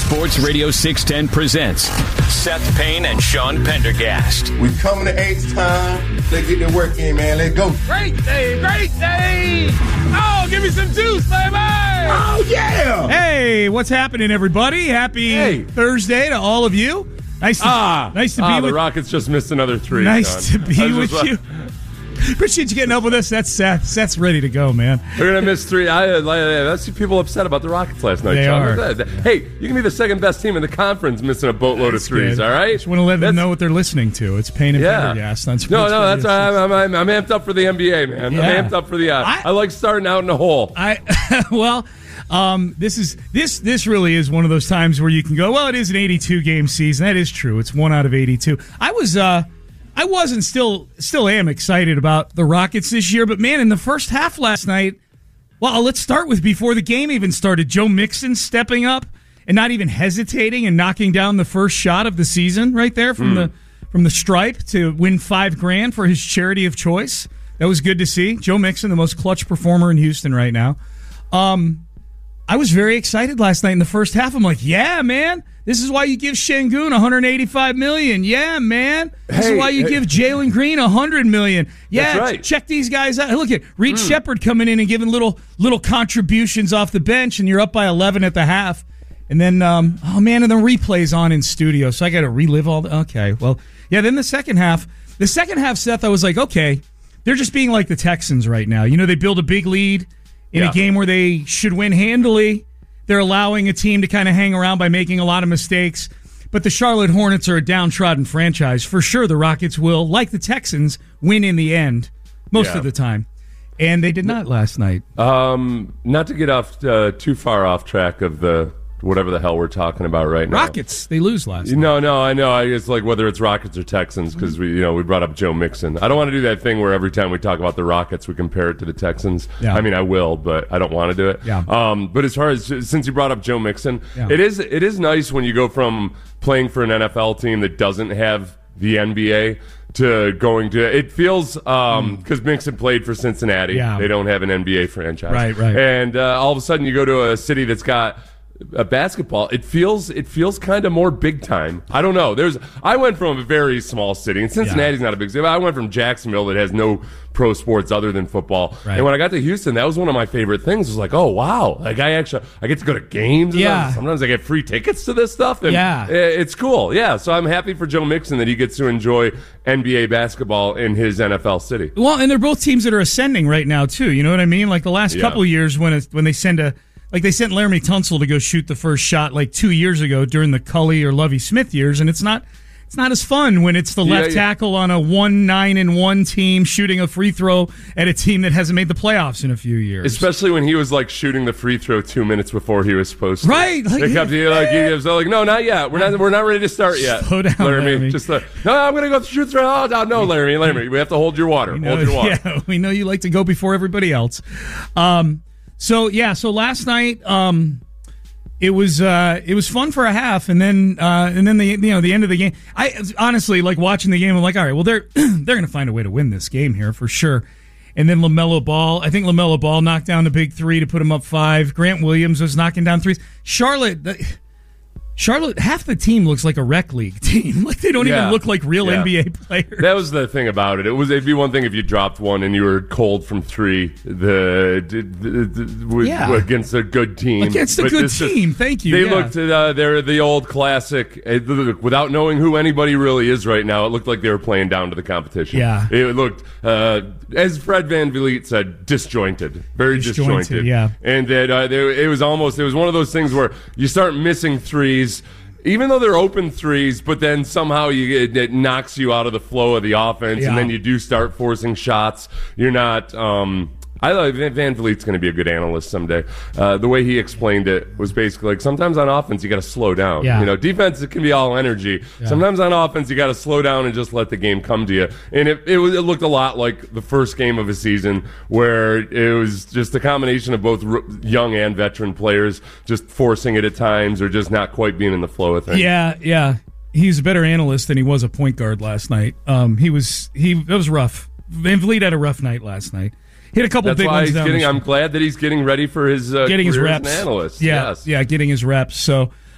Sports Radio 610 presents Seth Payne and Sean Pendergast. We coming to H-Time. Let's get the work in, man. Let's go. Great day, great day. Oh, give me some juice, baby. Oh, yeah. Hey, what's happening, everybody? Happy Thursday to all of you. Nice to be with the Rockets just missed another three. Nice Sean. to be with you. Appreciate you getting up with us. That's Seth. Seth's ready to go, man. We're going to miss three. I see people upset about the Rockets last night, They Sean. are. Hey, you can be the second best team in the conference missing a boatload of threes, good. all right? Just want to let them know what they're listening to. It's Payne and Pendergast on Sports that's Radio. I'm amped up for the NBA, man. Yeah. I'm amped up for the I like starting out in a hole. This really is one of those times where you can go, well, it is an 82-game season. That is true. It's 1 out of 82. I wasn't still am excited about the Rockets this year, but man, in the first half last night, well, let's start with before the game even started. Joe Mixon stepping up and not even hesitating and knocking down the first shot of the season right there from the stripe to win $5,000 for his charity of choice. That was good to see. Joe Mixon, the most clutch performer in Houston right now. I was very excited last night in the first half. I'm like, yeah, man. This is why you give Şengün $185 million. Yeah, man. This is why you give Jalen Green $100 million. Yeah, that's right. Check these guys out. Look at Reed Shepherd coming in and giving little contributions off the bench, and you're up by 11 at the half. And then, and the replay's on in studio, so I got to relive all the. Okay, well, yeah. Then the second half, Seth, I was like, okay, they're just being like the Texans right now. You know, they build a big lead in a game where they should win handily. They're allowing a team to kind of hang around by making a lot of mistakes. But the Charlotte Hornets are a downtrodden franchise. For sure, the Rockets will, like the Texans, win in the end most of the time. And they did not last night. Not to get off too far off track of the whatever the hell we're talking about right now. Rockets, they lose last night. No, I know. It's like whether it's Rockets or Texans because we brought up Joe Mixon. I don't want to do that thing where every time we talk about the Rockets, we compare it to the Texans. Yeah. I mean, I will, but I don't want to do it. Yeah. But as far as since you brought up Joe Mixon, it is nice when you go from playing for an NFL team that doesn't have the NBA to going to it feels because Mixon played for Cincinnati. Yeah. They don't have an NBA franchise. Right. And all of a sudden you go to a city that's got a basketball, it feels kind of more big time. I don't know. I went from a very small city, and Cincinnati's not a big city. But I went from Jacksonville that has no pro sports other than football. Right. And when I got to Houston, that was one of my favorite things. It was like, oh wow, like I get to go to games. Yeah. Sometimes I get free tickets to this stuff. And yeah. It's cool. Yeah. So I'm happy for Joe Mixon that he gets to enjoy NBA basketball in his NFL city. Well, and they're both teams that are ascending right now too. You know what I mean? Like the last couple of years when they send they sent Laramie Tunsil to go shoot the first shot like 2 years ago during the Cully or Lovie Smith years, and it's not as fun when it's the left tackle on a 1-9-1 team shooting a free throw at a team that hasn't made the playoffs in a few years. Especially when he was like shooting the free throw 2 minutes before he was supposed to. Right. They kept he was like, no, not yet. We're not ready to start yet. Slow down, Laramie. No, I'm going to go shoot through. Oh, no, Laramie. We have to hold your water. Hold your water. Yeah, we know you like to go before everybody else. So last night, it was fun for a half, and then the end of the game. I honestly like watching the game. I'm like, all right, well they're going to find a way to win this game here for sure. And then LaMelo Ball knocked down the big three to put him up 5. Grant Williams was knocking down threes. Charlotte, half the team looks like a rec league team. Like they don't even look like real NBA players. That was the thing about it. It'd be one thing if you dropped one and you were cold from 3 against a good team. Against a good team, thank you. They looked they're the old classic. Without knowing who anybody really is right now, it looked like they were playing down to the competition. Yeah. It looked, as Fred VanVleet said, disjointed. Very disjointed. Yeah. And that it was one of those things where you start missing threes, even though they're open threes, but then somehow it knocks you out of the flow of the offense, and then you do start forcing shots. You're not. I thought VanVleet's going to be a good analyst someday. The way he explained it was basically like sometimes on offense you got to slow down. Yeah. Defense it can be all energy. Yeah. Sometimes on offense you got to slow down and just let the game come to you. And it looked a lot like the first game of a season where it was just a combination of both young and veteran players just forcing it at times or just not quite being in the flow of things. Yeah. He's a better analyst than he was a point guard last night. It was rough. VanVleet had a rough night last night. Hit a couple big ones down. I'm glad that he's getting ready for his getting his reps as an analyst. Yeah, getting his reps. So,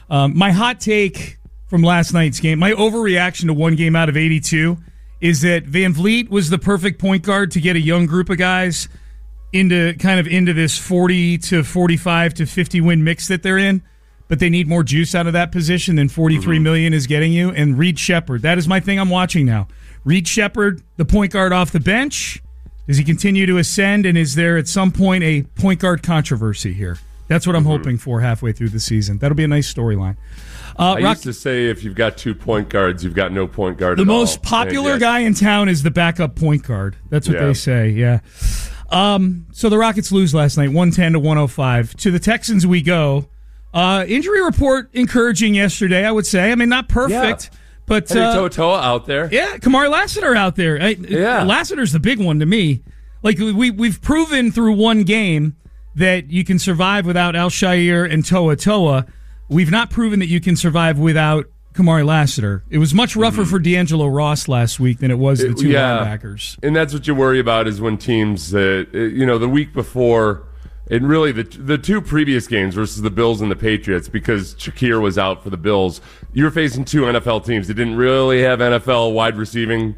My hot take from last night's game, my overreaction to one game out of 82, is that Van Vliet was the perfect point guard to get a young group of guys into this 40 to 45 to 50 win mix that they're in. But they need more juice out of that position than $43 million is getting you. And Reed Sheppard, that is my thing I'm watching now. Reed Sheppard, the point guard off the bench. Does he continue to ascend? And is there at some point a point guard controversy here? That's what I'm hoping for halfway through the season. That'll be a nice storyline. I used to say if you've got 2 point guards, you've got no point guard at all. The most popular guy in town is the backup point guard. That's what they say, yeah. So the Rockets lose last night, 110-105. To the Texans we go. Injury report encouraging yesterday, I would say. I mean, not perfect, but Toa out there. Yeah, Kamari Lassiter out there. Lassiter's the big one to me. Like we've proven through one game that you can survive without Al-Shaair and Toa. We've not proven that you can survive without Kamari Lassiter. It was much rougher for D'Angelo Ross last week than it was the two linebackers. And that's what you worry about is when teams, the week before. And really, the 2 previous games versus the Bills and the Patriots, because Shakir was out for the Bills, you were facing 2 NFL teams that didn't really have NFL wide receiving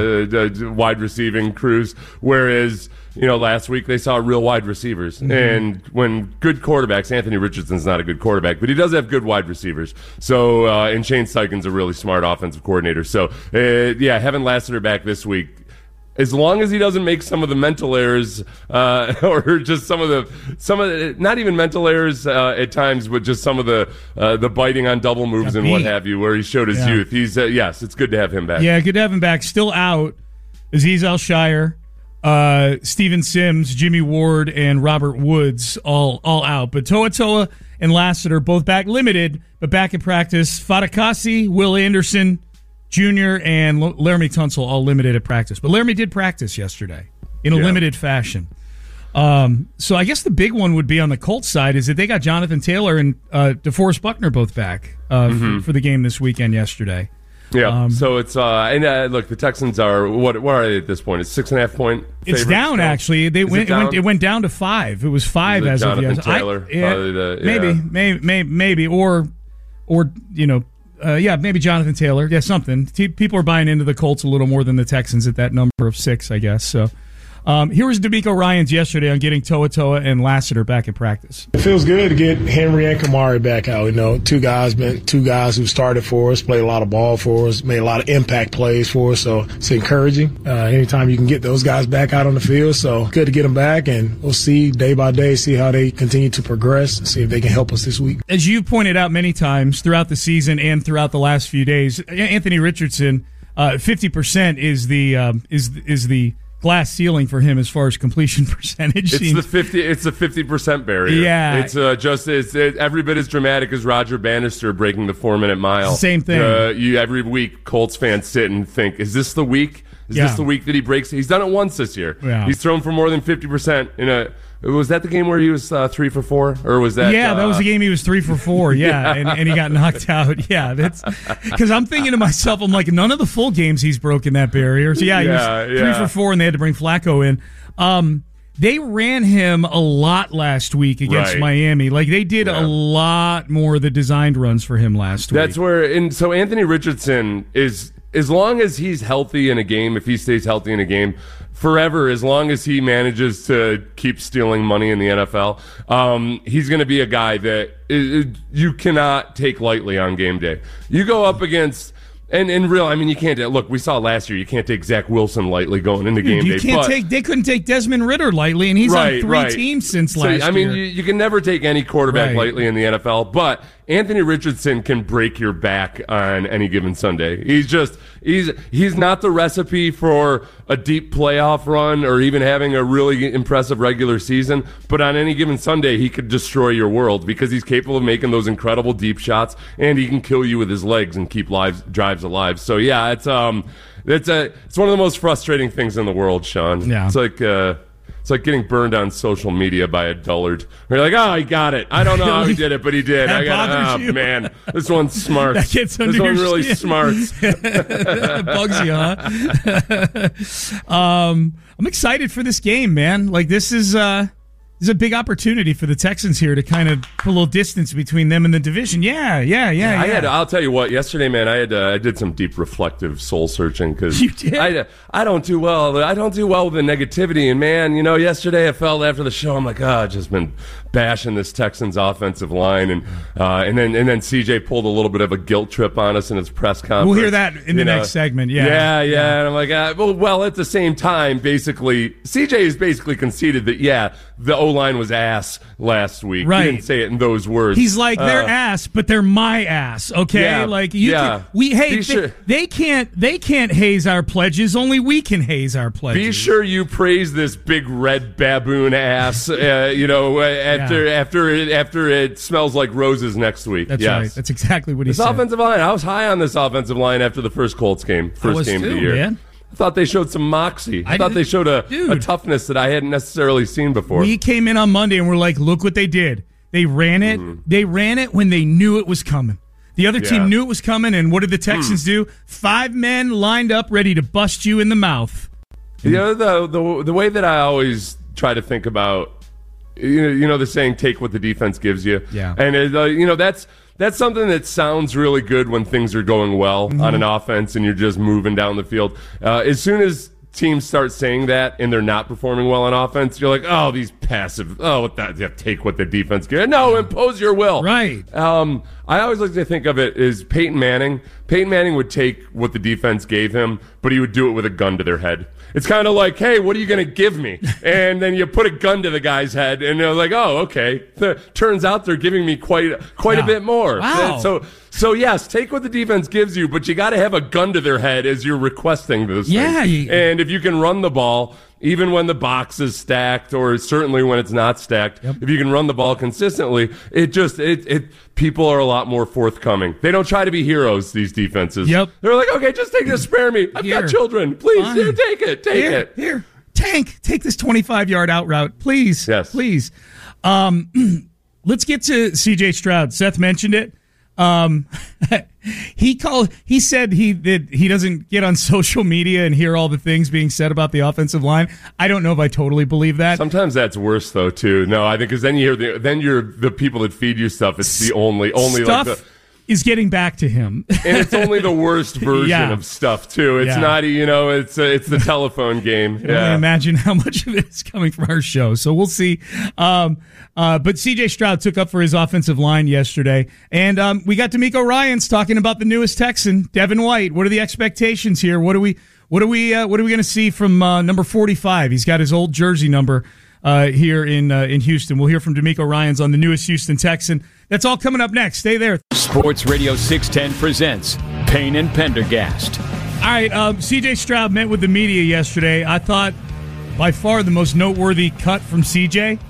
crews. Whereas, last week they saw real wide receivers. Mm-hmm. And when good quarterbacks, Anthony Richardson's not a good quarterback, but he does have good wide receivers. So, and Shane Steichen's a really smart offensive coordinator. So, having Lassiter back this week. As long as he doesn't make some of the mental errors, or just some of the, not even mental errors at times, but just some of the biting on double moves and what have you, where he showed his youth. He's it's good to have him back. Yeah, good to have him back. Still out, Azeez Al-Shaair, Steven Sims, Jimmy Ward, and Robert Woods all out. But Toa and Lassiter both back, limited, but back in practice. Fatukasi, Will Anderson Jr. and Laramie Tunsil all limited at practice. But Laramie did practice yesterday in a limited fashion. So I guess the big one would be on the Colts side is that they got Jonathan Taylor and DeForest Buckner both back for the game this weekend yesterday. Yeah, so it's look, the Texans are what are they at this point? It's 6.5 point. It's down actually. It went down to 5. It was 5 as of yesterday. Taylor, maybe or maybe Jonathan Taylor. Yeah, something. People are buying into the Colts a little more than the Texans at that number of 6, I guess. So here was DeMeco Ryans yesterday on getting Toa and Lassiter back in practice. It feels good to get Henry and Kamari back out. Two guys who started for us, played a lot of ball for us, made a lot of impact plays for us. So it's encouraging. Anytime you can get those guys back out on the field, so good to get them back, and we'll see day by day, see how they continue to progress, and see if they can help us this week. As you pointed out many times throughout the season and throughout the last few days, Anthony Richardson, 50% is the glass ceiling for him as far as completion percentage. It's the 50% barrier. Yeah, it's it's every bit as dramatic as Roger Bannister breaking the 4-minute mile. Same thing. Every week, Colts fans sit and think, "Is this the week? Is this the week that he breaks?" He's done it once this year. Yeah. He's thrown for more than 50% in a. Was that the game where he was 3 for 4, or was that? Yeah, that was the game he was 3 for 4. Yeah, and he got knocked out. Yeah, that's because I'm thinking to myself, I'm like, none of the full games he's broken that barrier. So he was 3 for 4, and they had to bring Flacco in. They ran him a lot last week against Miami. Like they did a lot more of the designed runs for him last week. That's where, so Anthony Richardson is, as long as he's healthy in a game, if he stays healthy in a game. Forever, as long as he manages to keep stealing money in the NFL, he's going to be a guy that you cannot take lightly on game day. You go up against, and you can't. Look, we saw last year. You can't take Zach Wilson lightly going into game day. They couldn't take Desmond Ritter lightly, and he's on 3 teams since last year. You can never take any quarterback lightly in the NFL, but Anthony Richardson can break your back on any given Sunday. He's not the recipe for a deep playoff run or even having a really impressive regular season, but on any given Sunday he could destroy your world because he's capable of making those incredible deep shots, and he can kill you with his legs and keep drives alive. So yeah, it's one of the most frustrating things in the world, Sean. Yeah. It's like getting burned on social media by a dullard. You're like, oh, he got it. I don't know how he did it, but he did. You. Man, this one's smart. That gets under this one your really skin. smart. That bugs you, huh? I'm excited for this game, man. Like this is a big opportunity for the Texans here to kind of put a little distance between them and the division. Yeah. I'll tell you what. Yesterday, man, I did some deep reflective soul searching because you did? I don't do well. I don't do well with the negativity. And man, yesterday I felt after the show, I'm like, I've just been bashing this Texans offensive line, and then CJ pulled a little bit of a guilt trip on us in his press conference. We'll hear that in the next segment. Yeah. And I'm like, well, at the same time, basically, CJ has basically conceded that the O-line was ass last week. Right. He didn't say it in those words. He's like, they're ass, but they're my ass. Okay, they can't haze our pledges. Only we can haze our pledges. Be sure you praise this big red baboon ass. After it smells like roses next week. That's right. That's exactly what he said. This offensive line. I was high on this offensive line after the first Colts game. First game of the year. Man. I thought they showed some moxie. I thought they showed a toughness that I hadn't necessarily seen before. We came in on Monday and we're like, look what they did. They ran it. Mm-hmm. They ran it when they knew it was coming. The other team knew it was coming, and what did the Texans do? 5 men lined up ready to bust you in the mouth. The way that I always try to think about, the saying, take what the defense gives you. Yeah. And, that's something that sounds really good when things are going well on an offense and you're just moving down the field. As soon as teams start saying that and they're not performing well on offense, you're like, these passive, take what the defense gives you. No, impose your will. Right. I always like to think of it as Peyton Manning. Peyton Manning would take what the defense gave him, but he would do it with a gun to their head. It's kind of like, hey, what are you going to give me? And then you put a gun to the guy's head, and they're like, oh, okay. Turns out they're giving me quite a bit more. Wow. So yes, take what the defense gives you, but you got to have a gun to their head as you're requesting those things. And if you can run the ball, even when the box is stacked, or certainly when it's not stacked, if you can run the ball consistently, people are a lot more forthcoming. They don't try to be heroes, these defenses. Yep. They're like, okay, just take this, spare me. I've got children. Please, take it. Here. Tank, take this 25-yard out route, please. Yes. Please. Let's get to C.J. Stroud. Seth mentioned it. He said he doesn't get on social media and hear all the things being said about the offensive line. I don't know if I totally believe that. Sometimes that's worse though too. No, I think because then you're the people that feed you stuff. It's the only stuff like is getting back to him, and it's only the worst version of stuff too. It's not it's the telephone game. I can imagine how much of it is coming from our show. So we'll see. But C.J. Stroud took up for his offensive line yesterday, and we got D'Amico Ryans talking about the newest Texan, Devin White. What are the expectations here? What are we going to see from number 45? He's got his old jersey number here in Houston. We'll hear from D'Amico Ryans on the newest Houston Texan. That's all coming up next. Stay there. Sports Radio 610 presents Payne and Pendergast. All right, C.J. Stroud met with the media yesterday. I thought by far the most noteworthy cut from C.J.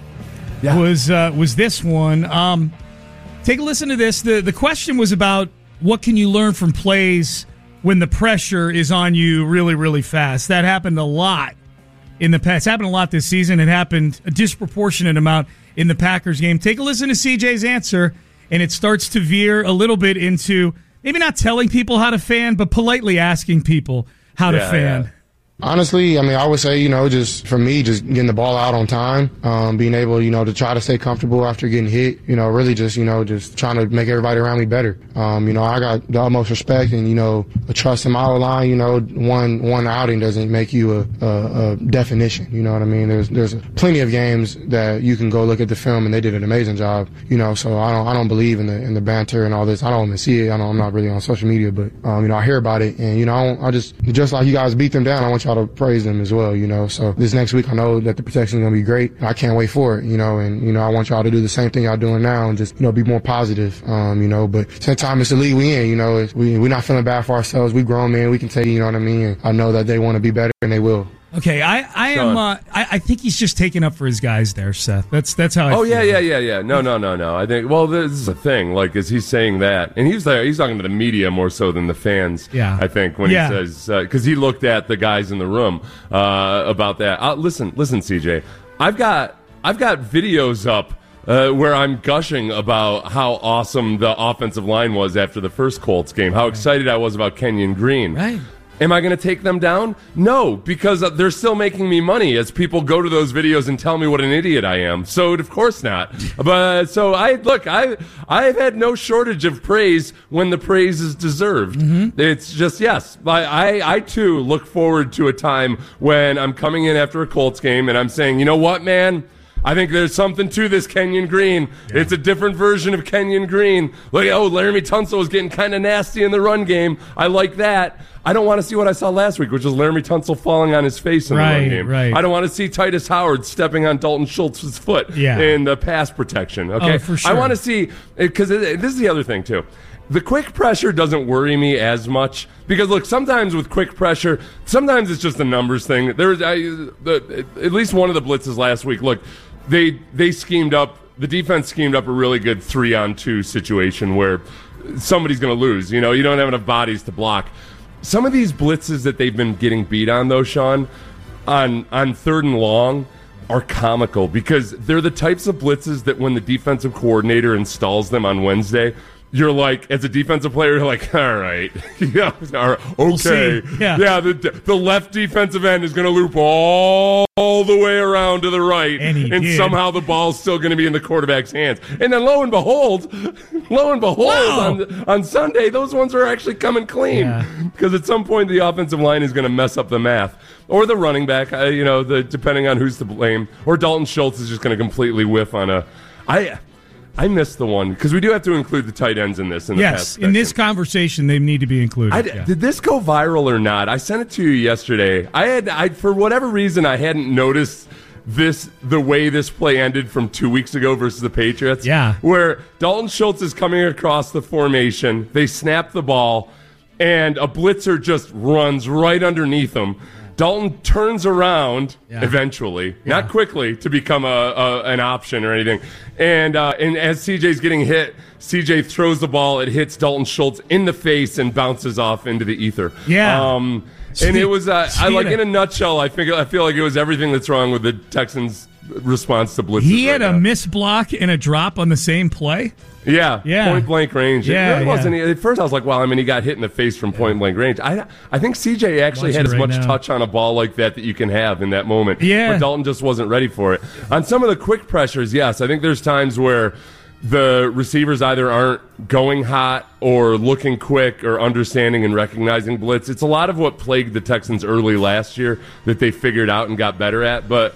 was this one. Take a listen to this. The question was about what can you learn from plays when the pressure is on you really, really fast. That happened a lot in the past. It's happened a lot this season. It happened a disproportionate amount in the Packers game. Take a listen to CJ's answer, and it starts to veer a little bit into maybe not telling people how to fan, but politely asking people how to fan. Yeah. Honestly, I mean, I would say, just for me, just getting the ball out on time, being able, to try to stay comfortable after getting hit, really just trying to make everybody around me better. I got the utmost respect and, a trust in my line, one outing doesn't make you a definition, you know what I mean? There's plenty of games that you can go look at the film and they did an amazing job, so I don't believe in the banter and all this. I don't even see it. I'm not really on social media, but, I hear about it and, I just like you guys beat them down, I want y'all to praise them as well, so this next week I know that the protection is going to be great. I can't wait for it, and I want y'all to do the same thing y'all doing now and just, be more positive, but same time it's the league we in, we're not feeling bad for ourselves. We grown men, we can take, you know what I mean? And I know that they want to be better and they will. Okay, I think he's just taking up for his guys there, Seth. That's how I feel. Yeah. No. I think, this is a thing, like, is he saying that? And he's talking to the media more so than the fans, I think, when he says, because he looked at the guys in the room about that. Listen, CJ, I've got videos up where I'm gushing about how awesome the offensive line was after the first Colts game, how excited I was about Kenyon Green. Right. Am I going to take them down? No, because they're still making me money as people go to those videos and tell me what an idiot I am. So of course not. But so I've had no shortage of praise when the praise is deserved. Mm-hmm. It's just, yes, I too look forward to a time when I'm coming in after a Colts game and I'm saying, you know what, man? I think there's something to this Kenyon Green. Yeah. It's a different version of Kenyon Green. Look, Laramie Tunsil was getting kind of nasty in the run game. I like that. I don't want to see what I saw last week, which was Laramie Tunsil falling on his face in the run game. Right. I don't want to see Titus Howard stepping on Dalton Schultz's foot in the pass protection. Okay, for sure. I want to see, because this is the other thing too. The quick pressure doesn't worry me as much because, look, sometimes with quick pressure, sometimes it's just a numbers thing. At least one of the blitzes last week, look, they schemed up, the defense schemed up a really good 3-on-2 situation where somebody's going to lose. You know, you don't have enough bodies to block. Some of these blitzes that they've been getting beat on, though, Sean, on 3rd and long, are comical because they're the types of blitzes that when the defensive coordinator installs them on Wednesday, you're like, as a defensive player, you're like, all right, yeah, okay, we'll yeah. The left defensive end is going to loop all the way around to the right, and somehow the ball's still going to be in the quarterback's hands. And then lo and behold, wow. on Sunday, those ones are actually coming clean because at some point the offensive line is going to mess up the math, or the running back, depending on who's to blame, or Dalton Schultz is just going to completely whiff on I missed the one because we do have to include the tight ends in this. In this conversation, they need to be included. Did this go viral or not? I sent it to you yesterday. I for whatever reason, I hadn't noticed the way this play ended from 2 weeks ago versus the Patriots. Yeah, where Dalton Schultz is coming across the formation, they snap the ball, and a blitzer just runs right underneath him. Dalton turns around eventually, not quickly, to become an option or anything. And as CJ's getting hit, CJ throws the ball. It hits Dalton Schultz in the face and bounces off into the ether. Yeah. And it was, in a nutshell, I feel like it was everything that's wrong with the Texans' response to blitzes. He had a missed block and a drop on the same play. Yeah, point blank range. Yeah, it really wasn't. At first, I was like, "Well, he got hit in the face from point blank range." I think CJ actually had as much touch on a ball like that you can have in that moment. Yeah, but Dalton just wasn't ready for it. On some of the quick pressures, yes, I think there's times where the receivers either aren't going hot or looking quick or understanding and recognizing blitz. It's a lot of what plagued the Texans early last year that they figured out and got better at. But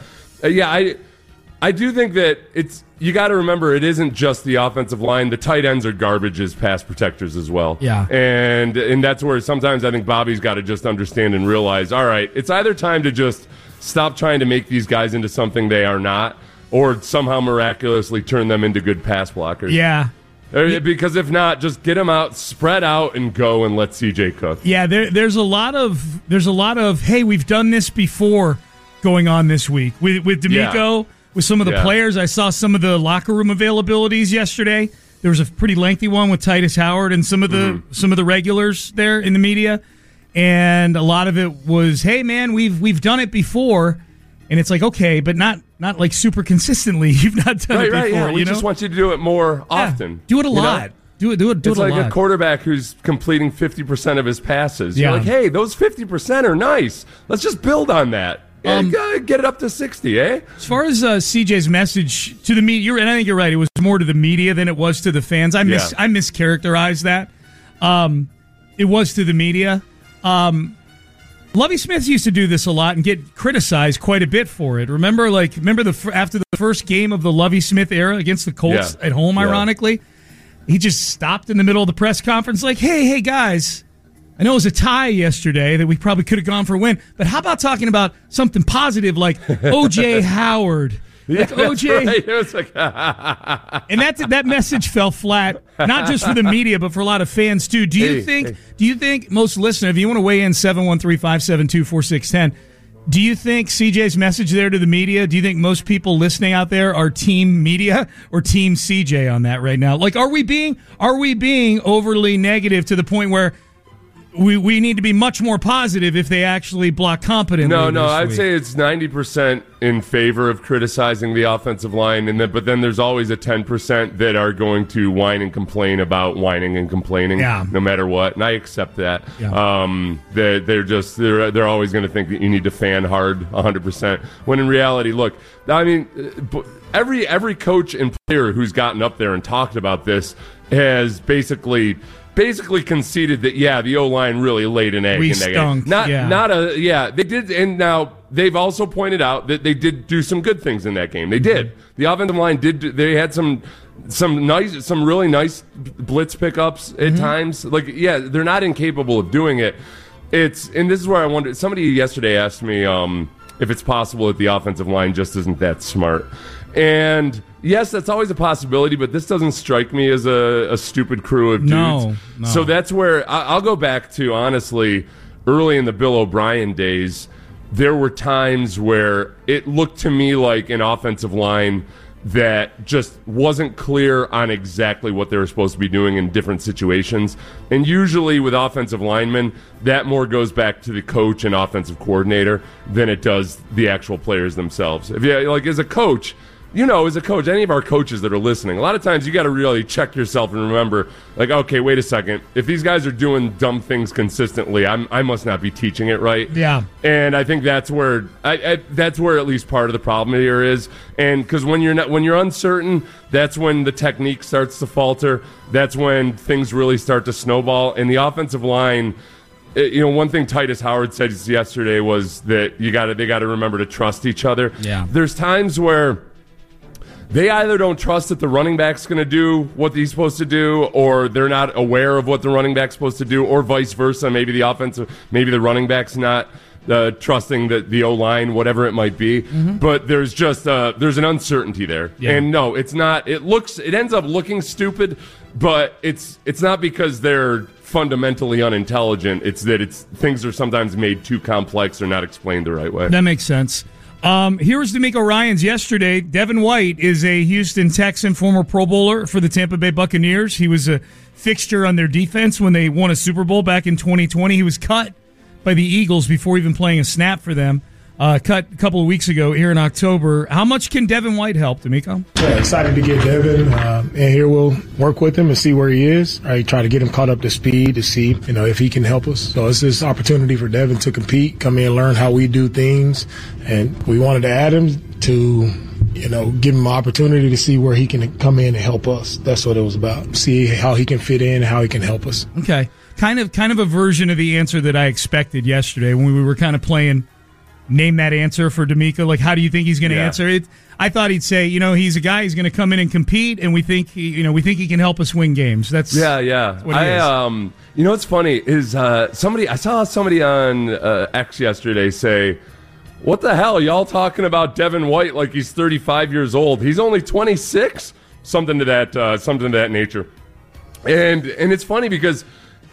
I do think that you got to remember it isn't just the offensive line. The tight ends are garbage as pass protectors as well. Yeah. And that's where sometimes I think Bobby's got to just understand and realize, all right, it's either time to just stop trying to make these guys into something they are not or somehow miraculously turn them into good pass blockers. Yeah. Because if not, just get them out, spread out, and go and let CJ cook. Yeah, there's a lot of hey, we've done this before going on this week with D'Amico. Yeah. With some of the players, I saw some of the locker room availabilities yesterday. There was a pretty lengthy one with Titus Howard and some of the regulars there in the media, and a lot of it was, "Hey man, we've done it before," and it's like, okay, but not like super consistently. You've not done it before. Right, yeah. We just want you to do it more often. Do it a lot. Do it it's a like lot. a quarterback who's completing 50% of his passes. Yeah. You're like, hey, those 50% are nice. Let's just build on that. Get it up to 60, eh? As far as CJ's message to the media, and I think you're right, it was more to the media than it was to the fans. I mischaracterized that. It was to the media. Lovie Smith used to do this a lot and get criticized quite a bit for it. Remember after the first game of the Lovie Smith era against the Colts at home, ironically, he just stopped in the middle of the press conference like, hey, guys, I know it was a tie yesterday that we probably could have gone for a win, but how about talking about something positive like O.J. Howard? Like OJ, right. It was like and that message fell flat, not just for the media, but for a lot of fans too. Do you think most listeners, if you want to weigh in, 713-572-4610, do you think CJ's message there to the media, do you think most people listening out there are team media or team CJ on that right now? Like, are we being overly negative to the point where we need to be much more positive if they actually block competently. No, I'd say it's 90% in favor of criticizing the offensive line, but then there's always a 10% that are going to whine and complain about whining and complaining, no matter what, and I accept that. Yeah. They're always going to think that you need to fan hard 100%. When in reality, look, I mean, every coach and player who's gotten up there and talked about this has basically conceded that the O-line really laid an egg in that game. They did, and now they've also pointed out that they did do some good things in that game. They did. The offensive line they had some really nice blitz pickups at times. Like, they're not incapable of doing it. And this is where I wonder. Somebody yesterday asked me if it's possible that the offensive line just isn't that smart. And yes, that's always a possibility, but this doesn't strike me as a stupid crew of dudes. No. So that's where I'll go back to, honestly, early in the Bill O'Brien days, there were times where it looked to me like an offensive line that just wasn't clear on exactly what they were supposed to be doing in different situations. And usually with offensive linemen, that more goes back to the coach and offensive coordinator than it does the actual players themselves. As a coach, any of our coaches that are listening, a lot of times you got to really check yourself and remember, like, okay, wait a second. If these guys are doing dumb things consistently, I must not be teaching it right. Yeah. And I think that's where that's where at least part of the problem here is. And because when you're uncertain, that's when the technique starts to falter. That's when things really start to snowball. And the offensive line. One thing Titus Howard said yesterday was that they got to remember to trust each other. Yeah. There's times where they either don't trust that the running back's going to do what he's supposed to do, or they're not aware of what the running back's supposed to do, or vice versa. Maybe the running back's not trusting the O-line, whatever it might be. Mm-hmm. But there's just there's an uncertainty there. Yeah. And no, it's not. It ends up looking stupid, but it's not because they're fundamentally unintelligent. It's that things are sometimes made too complex or not explained the right way. That makes sense. Here's DeMeco Ryans yesterday. Devin White is a Houston Texan, former Pro Bowler for the Tampa Bay Buccaneers. He was a fixture on their defense when they won a Super Bowl back in 2020. He was cut by the Eagles before even playing a snap for them. Cut a couple of weeks ago here in October. How much can Devin White help, DeMeco? Yeah, excited to get Devin. And here we'll work with him and see where he is. Right, try to get him caught up to speed to see, if he can help us. So it's this opportunity for Devin to compete, come in, learn how we do things. And we wanted to add him to, give him an opportunity to see where he can come in and help us. That's what it was about. See how he can fit in, how he can help us. Okay. Kind of a version of the answer that I expected yesterday when we were kind of playing name that answer for DeMeco. Like, how do you think he's going to answer it? I thought he'd say, he's a guy who's going to come in and compete, and we think he can help us win games. That's what it is. What's funny is I saw somebody on X yesterday say, "What the hell, y'all talking about Devin White like he's 35 years old? He's only 26." Something to that nature. And it's funny because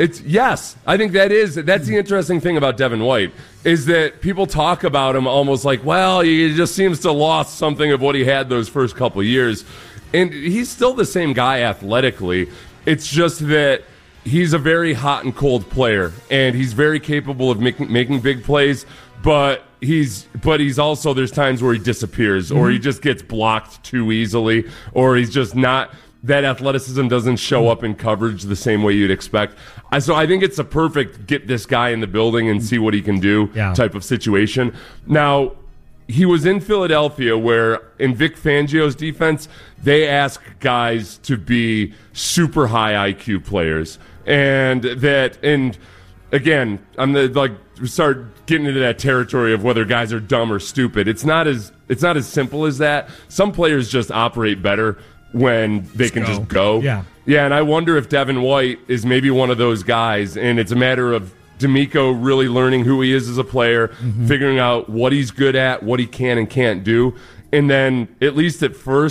I think that's the interesting thing about Devin White is that people talk about him almost like, well, he just seems to lost something of what he had those first couple years. And he's still the same guy athletically. It's just that he's a very hot and cold player, and he's very capable of making big plays, but he's also, there's times where he disappears, or he just gets blocked too easily, or he's just not, that athleticism doesn't show up in coverage the same way you'd expect. So I think it's a perfect get this guy in the building and see what he can do type of situation. Now, he was in Philadelphia where in Vic Fangio's defense, they ask guys to be super high IQ players. And again, we start getting into that territory of whether guys are dumb or stupid. It's not as simple as that. Some players just operate better when they can just go. Yeah, and I wonder if Devin White is maybe one of those guys, and it's a matter of DeMeco really learning who he is as a player, figuring out what he's good at, what he can and can't do, and then at least at first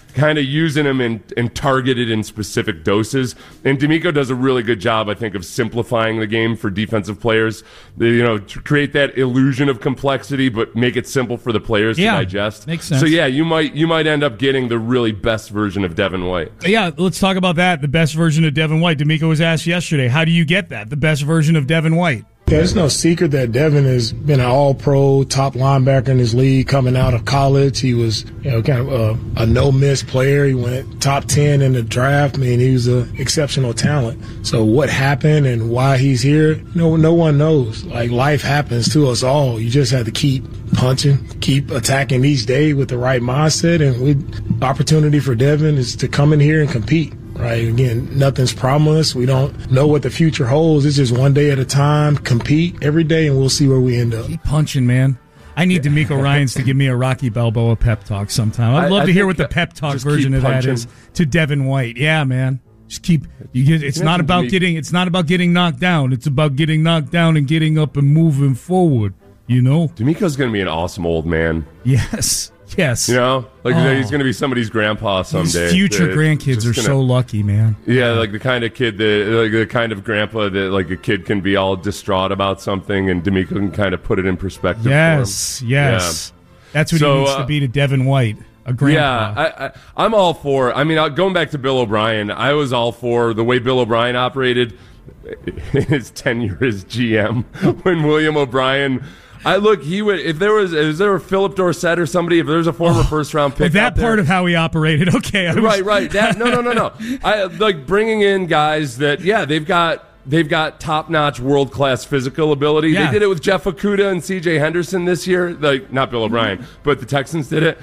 kind of using them and targeted in specific doses. And D'Amico does a really good job, I think, of simplifying the game for defensive players. To create that illusion of complexity, but make it simple for the players to digest. Makes sense. So yeah, you might end up getting the really best version of Devin White. Yeah, let's talk about that. The best version of Devin White. D'Amico was asked yesterday, how do you get that? The best version of Devin White. Yeah, it's no secret that Devin has been an all-pro top linebacker in his league coming out of college. He was, kind of a no-miss player. He went top 10 in the draft. I mean, he was an exceptional talent. So what happened and why he's here, no one knows. Like, life happens to us all. You just have to keep punching, keep attacking each day with the right mindset. And opportunity for Devin is to come in here and compete. Right. Again, nothing's promised. We don't know what the future holds. It's just one day at a time. Compete every day, and we'll see where we end up. Keep punching, man. I need D'Amico Ryans to give me a Rocky Balboa pep talk sometime. I'd love to hear what the pep talk version of that is to Devin White. Yeah, man. Just keep. It's not about getting. It's not about getting knocked down. It's about getting knocked down and getting up and moving forward. D'Amico's going to be an awesome old man. Yes. Yes. He's going to be somebody's grandpa someday. His future grandkids are so lucky, man. Yeah, like the kind of kid the kind of grandpa that like a kid can be all distraught about something, and D'Amico can kind of put it in perspective. Yes, for him. Yes. Yeah. That's what he needs to be to Devin White, a grandpa. Yeah, I'm all for. I mean, going back to Bill O'Brien, I was all for the way Bill O'Brien operated in his tenure as GM when William O'Brien. He would, if there was a Philip Dorsett or somebody, if there's a former first round pick. That part of how he operated, okay. Right. No. I like bringing in guys that, they've got top-notch, world-class physical ability. Yeah. They did it with Jeff Okudah and C.J. Henderson this year. Like, not Bill O'Brien, but the Texans did it.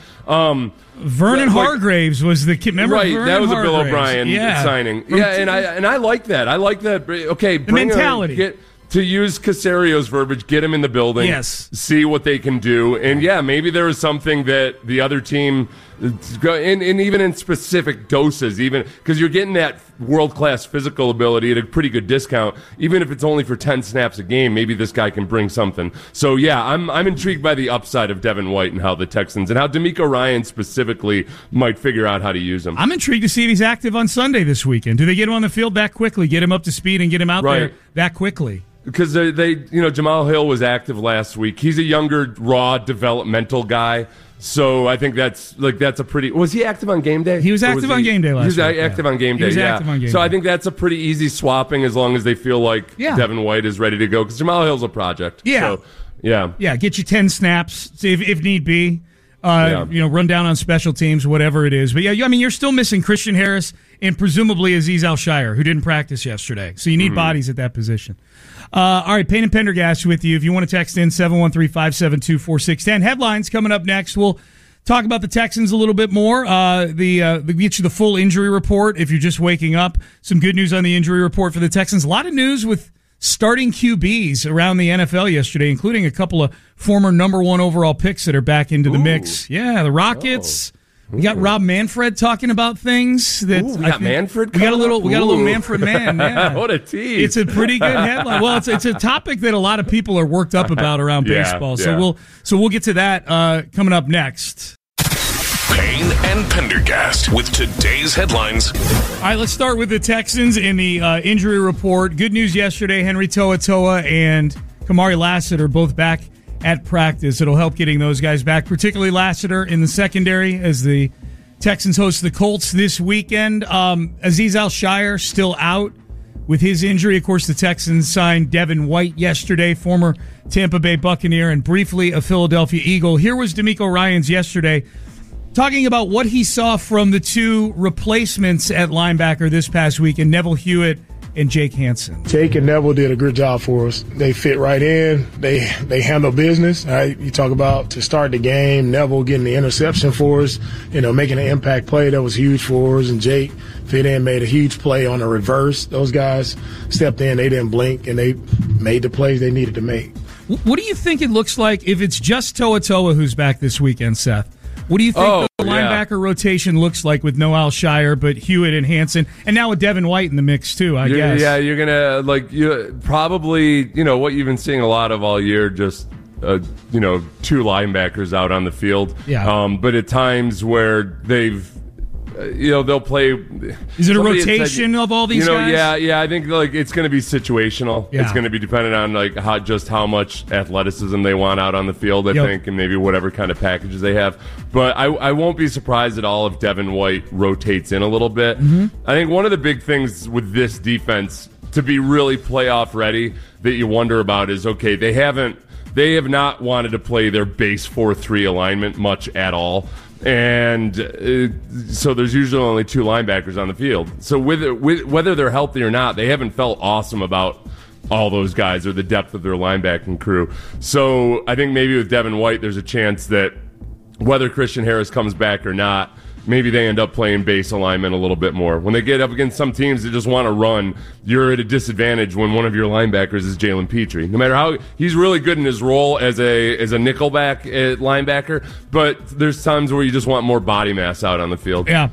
Vernon Hargraves was the kid. Remember, right? Vernon That was Hargraves. a Bill O'Brien signing. And I like that. I like that. Okay, the mentality. To use Casario's verbiage, get him in the building, see what they can do. And, maybe there is something that the other team, and even in specific doses, even because you're getting that world-class physical ability at a pretty good discount, even if it's only for 10 snaps a game, maybe this guy can bring something. So, I'm intrigued by the upside of Devin White and how the Texans, and how D'Amico Ryans specifically might figure out how to use him. I'm intrigued to see if he's active on Sunday this weekend. Do they get him on the field that quickly, get him up to speed, and get him out there that quickly? Because Jamal Hill was active last week. He's a younger, raw, developmental guy. So I think that's a pretty. Was he active on game day? He was active on game day last week. He was active on game day. So I think that's a pretty easy swapping as long as they feel like Devin White is ready to go. Because Jamal Hill's a project. Yeah. So, yeah. Get you 10 snaps if need be. Run down on special teams, whatever it is. But you're still missing Christian Harris and presumably Azeez Al-Shaair, who didn't practice yesterday. So you need bodies at that position. All right, Payne and Pendergast with you. If you want to text in 713-572-4610. Headlines coming up next. We'll talk about the Texans a little bit more. We'll get you the full injury report if you're just waking up. Some good news on the injury report for the Texans. A lot of news with starting QBs around the NFL yesterday, including a couple of former number one overall picks that are back into the mix. Yeah, the Rockets. We got Rob Manfred talking about things that we got Manfred. We got a little Manfred man. Yeah. What a tease! It's a pretty good headline. Well, it's a topic that a lot of people are worked up about around baseball. So we'll get to that coming up next. Payne and Pendergast with today's headlines. All right, let's start with the Texans in the injury report. Good news yesterday: Henry To'oTo'o and Kamari Lassiter both back at practice. It'll help getting those guys back, particularly Lassiter in the secondary as the Texans host the Colts this weekend. Azeez Al-Shaair still out with his injury. Of course, the Texans signed Devin White yesterday, former Tampa Bay Buccaneer and briefly a Philadelphia Eagle. Here was D'Amico Ryans yesterday talking about what he saw from the two replacements at linebacker this past week, and Neville Hewitt and Jake Hansen. Jake and Neville did a good job for us. They fit right in. They handle business. Right? You talk about to start the game, Neville getting the interception for us, making an impact play that was huge for us, and Jake fit in, made a huge play on a reverse. Those guys stepped in, they didn't blink, and they made the plays they needed to make. What do you think it looks like if it's just To'oTo'o who's back this weekend, Seth? What do you think the linebacker rotation looks like with no Al-Shaair, but Hewitt and Hansen, and now with Devin White in the mix too, I guess? Yeah, you're going to, probably, what you've been seeing a lot of all year, just, two linebackers out on the field. Yeah. But at times where they've they'll play. Is it a rotation of all these guys? Yeah. I think like it's going to be situational. Yeah. It's going to be dependent on like how much athleticism they want out on the field. I think, and maybe whatever kind of packages they have. But I won't be surprised at all if Devin White rotates in a little bit. Mm-hmm. I think one of the big things with this defense to be really playoff ready that you wonder about is, okay, they have not wanted to play their base 4-3 alignment much at all. And so there's usually only 2 linebackers on the field. So with whether they're healthy or not, they haven't felt awesome about all those guys or the depth of their linebacking crew. So I think maybe with Devin White, there's a chance that whether Christian Harris comes back or not, maybe they end up playing base alignment a little bit more. When they get up against some teams that just want to run, you're at a disadvantage when one of your linebackers is Jalen Petrie. No matter how he's really good in his role as a nickelback linebacker, but there's times where you just want more body mass out on the field. Yeah.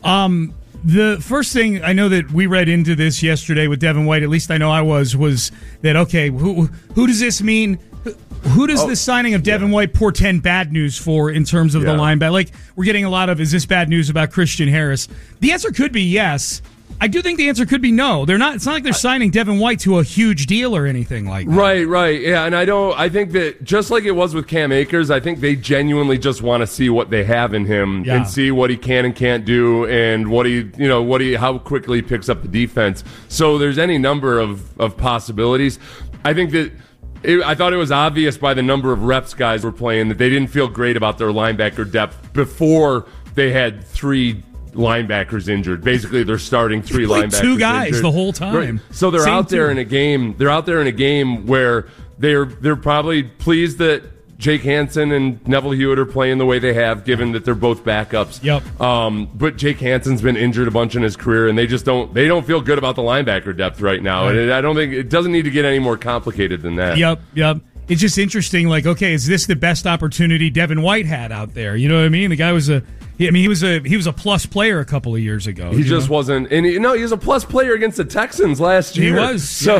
The first thing I know that we read into this yesterday with Devin White, at least I know I was that, okay, who does this mean? Who does the signing of Devin White portend bad news for in terms of the linebacker? Like, we're getting a lot of, is this bad news about Christian Harris? The answer could be yes. I do think the answer could be no. They're not. It's not like they're signing Devin White to a huge deal or anything like that. Right. Yeah, and I think that just like it was with Cam Akers, I think they genuinely just want to see what they have in him and see what he can and can't do, and how quickly he picks up the defense. So there's any number of possibilities. I think that. I thought it was obvious by the number of reps guys were playing that they didn't feel great about their linebacker depth before they had 3 linebackers injured. Basically, they're starting 3 linebackers 2 guys injured. The whole time. Right. So they're out there in a game. They're out there in a game where they're probably pleased that Jake Hansen and Neville Hewitt are playing the way they have, given that they're both backups. Yep. But Jake Hansen's been injured a bunch in his career, and they don't feel good about the linebacker depth right now. Right. And I don't think it doesn't need to get any more complicated than that. Yep. It's just interesting. Like, okay, is this the best opportunity Devin White had out there? You know what I mean? The guy was he was a plus player a couple of years ago. He just wasn't. And he was a plus player against the Texans last year. He was. So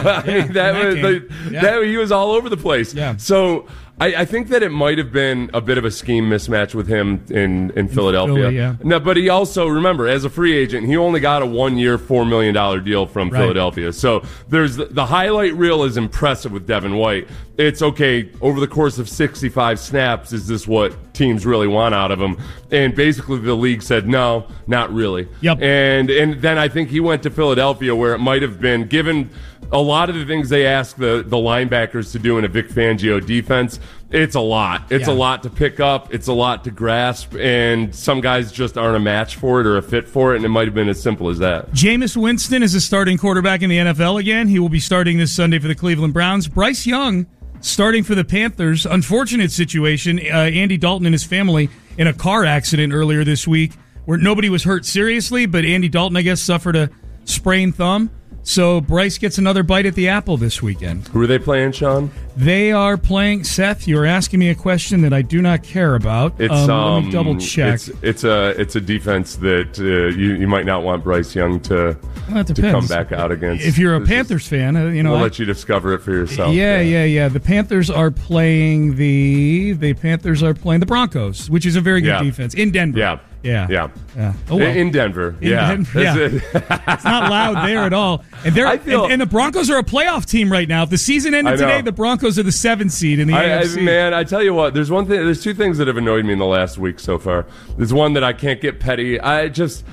he was all over the place. Yeah. So I think that it might have been a bit of a scheme mismatch with him in Philadelphia. Philly, yeah. No, but he also, remember, as a free agent, he only got a 1-year, $4 million deal from Philadelphia. So there's the highlight reel is impressive with Devin White. It's okay, over the course of 65 snaps, is this what teams really want out of him? And basically the league said, no, not really. Yep. And then I think he went to Philadelphia, where it might have been, given a lot of the things they ask the linebackers to do in a Vic Fangio defense, it's a lot. It's a lot to pick up. It's a lot to grasp. And some guys just aren't a match for it or a fit for it, and it might have been as simple as that. Jameis Winston is a starting quarterback in the NFL again. He will be starting this Sunday for the Cleveland Browns. Bryce Young starting for the Panthers. Unfortunate situation. Andy Dalton and his family in a car accident earlier this week where nobody was hurt seriously, but Andy Dalton, I guess, suffered a sprained thumb. So Bryce gets another bite at the apple this weekend. Who are they playing, Sean? They are playing, Seth, you're asking me a question that I do not care about. It's, let me double check. It's a defense that you might not want Bryce Young to come back out against. If you're a Panthers fan, we'll let you discover it for yourself. Yeah. The Panthers are playing the Broncos, which is a very good defense in Denver. Yeah. Oh, well. In Denver. Denver, it's not loud there at all. And and the Broncos are a playoff team right now. If the season ended today, the Broncos are the 7th seed in the AFC. Man, I tell you what, there's 2 things that have annoyed me in the last week so far. There's one that I can't get petty. I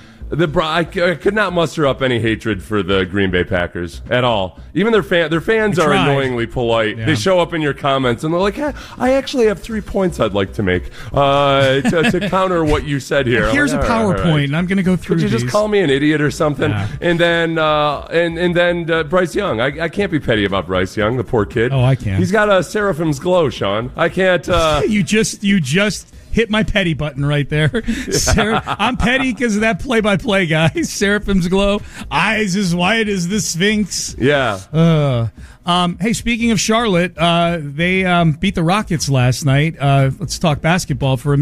could not muster up any hatred for the Green Bay Packers at all. Even their fans are annoyingly polite. Yeah. They show up in your comments and they're like, hey, I actually have 3 points I'd like to make to counter what you said here. Here's a PowerPoint, and I'm going to go through. Could you just call me an idiot or something? Yeah. And then Bryce Young. I can't be petty about Bryce Young, the poor kid. Oh, I can't. He's got a Seraphim's glow, Sean. I can't. You just hit my petty button right there. I'm petty because of that play-by-play guy. Seraphim's glow, eyes as wide as the Sphinx. Yeah. Hey, speaking of Charlotte, they beat the Rockets last night. Let's talk basketball for a minute.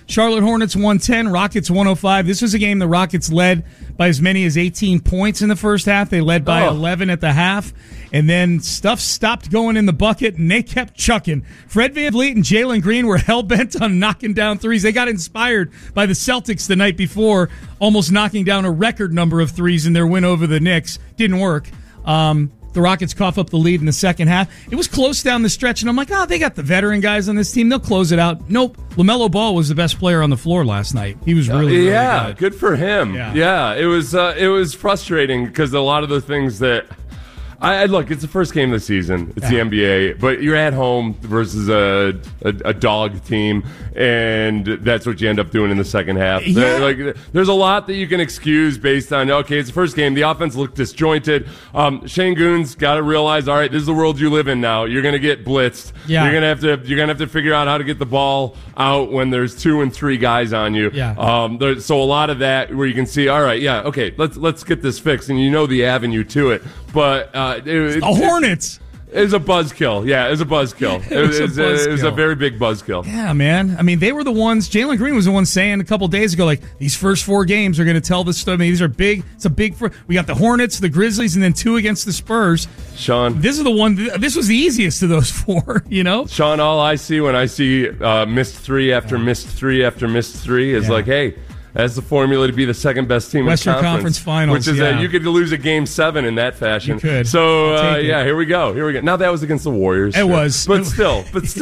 Charlotte Hornets 110, Rockets 105. This was a game the Rockets led by as many as 18 points in the first half. They led by 11 at the half. And then stuff stopped going in the bucket, and they kept chucking. Fred VanVleet and Jalen Green were hell-bent on knocking down threes. They got inspired by the Celtics the night before, almost knocking down a record number of threes in their win over the Knicks. Didn't work. The Rockets cough up the lead in the second half. It was close down the stretch, and I'm like, they got the veteran guys on this team. They'll close it out. Nope. LaMelo Ball was the best player on the floor last night. He was really good for him. Yeah, it was frustrating because a lot of the things that look, it's the first game of the season. It's the NBA, but you're at home versus a dog team, and that's what you end up doing in the second half. Yeah. There's a lot that you can excuse based on, okay, it's the first game. The offense looked disjointed. Shane Goon's got to realize, all right, this is the world you live in now. You're going to get blitzed. Yeah. You're going to have to figure out how to get the ball out when there's 2 and 3 guys on you. Yeah. So a lot of that where you can see, all right, yeah, okay, let's get this fixed, and you know the avenue to it. But the Hornets. It was a buzzkill. Yeah, it was a buzzkill. It was a very big buzzkill. Yeah, man. I mean, they were the ones. Jalen Green was the one saying a couple days ago, like, these first 4 games are going to tell the story. I mean, these are big. It's a big. We got the Hornets, the Grizzlies, and then 2 against the Spurs. Sean, this is the one. This was the easiest of those 4. You know, Sean. All I see when I see missed 3 after missed 3 after missed 3 is like, hey. That's the formula to be the second best team Western in the Conference Finals, which is that you could lose a Game 7 in that fashion. You could. So here we go. Now that was against the Warriors. It was, but still,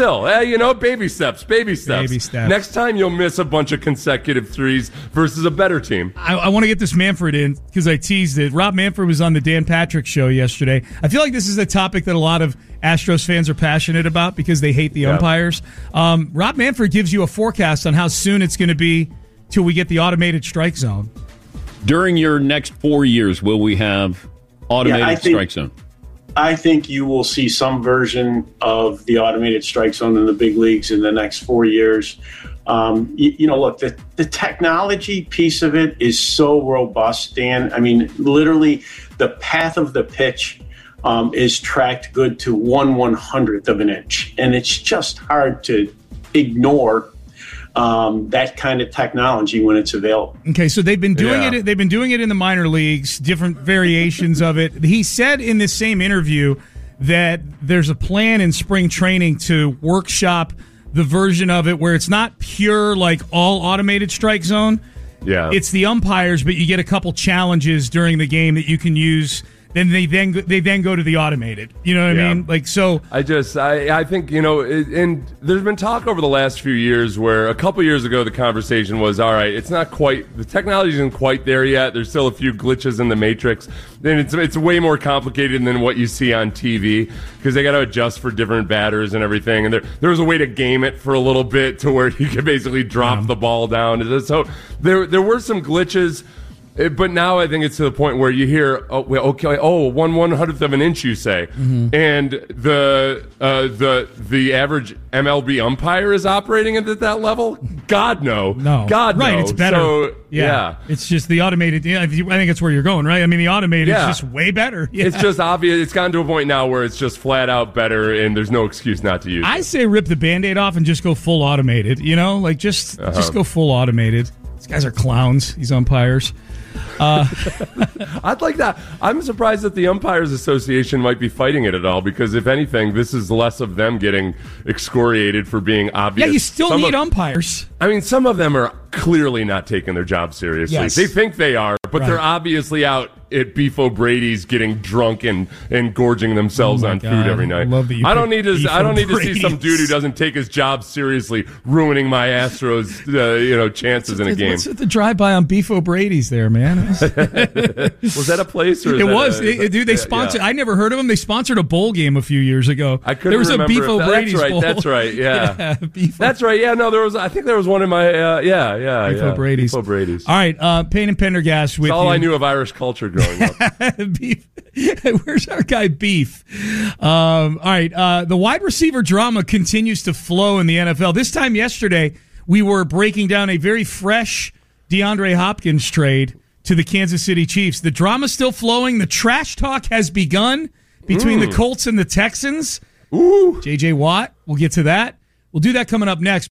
baby steps. Next time you'll miss a bunch of consecutive threes versus a better team. I want to get this Manfred in because I teased it. Rob Manfred was on the Dan Patrick Show yesterday. I feel like this is a topic that a lot of Astros fans are passionate about because they hate the umpires. Rob Manfred gives you a forecast on how soon it's going to be till we get the automated strike zone. During your next 4 years, will we have automated strike zone? I think you will see some version of the automated strike zone in the big leagues in the next 4 years. Look, the technology piece of it is so robust, Dan. I mean, literally, the path of the pitch is tracked good to 1/100th of an inch, and it's just hard to ignore that kind of technology when it's available. Okay, so they've been doing it. They've been doing it in the minor leagues, different variations of it. He said in this same interview that there's a plan in spring training to workshop the version of it where it's not pure like all automated strike zone. Yeah, it's the umpires, but you get a couple challenges during the game that you can use. Then they go to the automated. You know what I mean? Like, so I think, and there's been talk over the last few years where a couple years ago the conversation was, all right, it's not quite, the technology isn't quite there yet. There's still a few glitches in the matrix. And it's way more complicated than what you see on TV because they got to adjust for different batters and everything. And there was a way to game it for a little bit to where you could basically drop the ball down. So there were some glitches. But now I think it's to the point where you hear, 1/100th of an inch, you say, and the average MLB umpire is operating at that level. God no, God no. Right, it's better. So, yeah, it's just the automated. I think it's where you're going, right? I mean, the automated is just way better. Yeah. It's just obvious. It's gotten to a point now where it's just flat out better, and there's no excuse not to use it. I say rip the Band-Aid off and just go full automated. Just go full automated. These guys are clowns. These umpires. I'd like that. I'm surprised that the Umpires Association might be fighting it at all because, if anything, this is less of them getting excoriated for being obvious. Yeah, you still need umpires. I mean, some of them are clearly not taking their job seriously. Yes. They think they are, but they're obviously out at Beef O'Brady's getting drunk and gorging themselves on food every night. I don't need to see some dude who doesn't take his job seriously ruining my Astros chances in a game. What's the drive-by on Beef O'Brady's there, man? Was that a place? Or it was. They sponsored. I never heard of them. They sponsored a bowl game a few years ago. I couldn't There was remember a Beef O'Brady's bowl. That's right. Yeah. That's right. Yeah. No, there was. I think there was one in my. Beef O'Brady's. Beef O'Brady's. All right. Payne and Pendergast with That's all I knew of Irish culture growing up. Beef. Where's our guy Beef? All right. The wide receiver drama continues to flow in the NFL. This time yesterday, we were breaking down a very fresh DeAndre Hopkins trade to the Kansas City Chiefs. The drama's still flowing. The trash talk has begun between the Colts and the Texans. Ooh. J.J. Watt. We'll get to that. We'll do that coming up next.